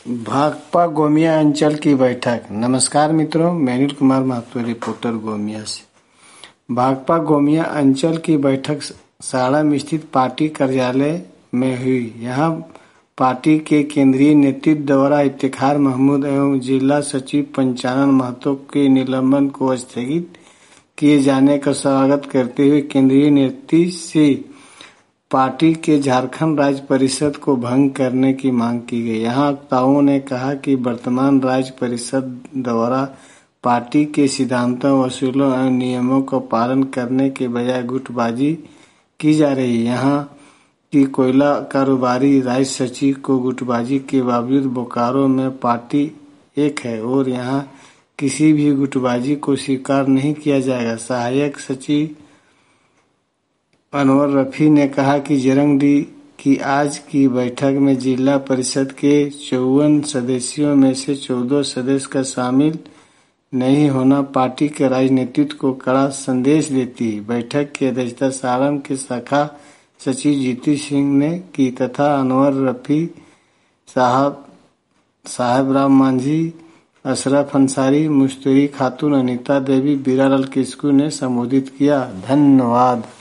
भाकपा गोमिया अंचल की बैठक। नमस्कार मित्रों, मैं अनिल कुमार महतो, रिपोर्टर गोमिया से। भाकपा गोमिया अंचल की बैठक साड़म स्थित पार्टी कार्यालय में हुई। यहां पार्टी के केंद्रीय नेतृत्व द्वारा इफ्तिखार महमूद एवं जिला सचिव पंचानन महतो के निलंबन को स्थगित किए जाने का स्वागत करते हुए केंद्रीय नेतृत्व से पार्टी के झारखंड राज्य परिषद को भंग करने की मांग की गई। यहाँ वक्ताओं ने कहा कि वर्तमान राज्य परिषद द्वारा पार्टी के सिद्धांतों, असूलों एवं नियमों का पालन करने के बजाय गुटबाजी की जा रही है। यहाँ की कोयला कारोबारी राज्य सचिव को गुटबाजी के बावजूद बोकारो में पार्टी एक है और यहाँ किसी भी गुटबाजी को स्वीकार नहीं किया जाएगा। सहायक सचिव अनवर रफी ने कहा कि जरंगडी की आज की बैठक में जिला परिषद के 54 सदस्यों में से 14 सदस्य का शामिल नहीं होना पार्टी के राजनीतित्व को कड़ा संदेश देती है। बैठक की अध्यक्षता सारण के शाखा सचिव जीतू सिंह ने की तथा अनवर रफी साहब राम मांझी, अशरफ अंसारी, मुस्तरी खातून, अनीता देवी, बीरालाल किस्कू ने संबोधित किया। धन्यवाद।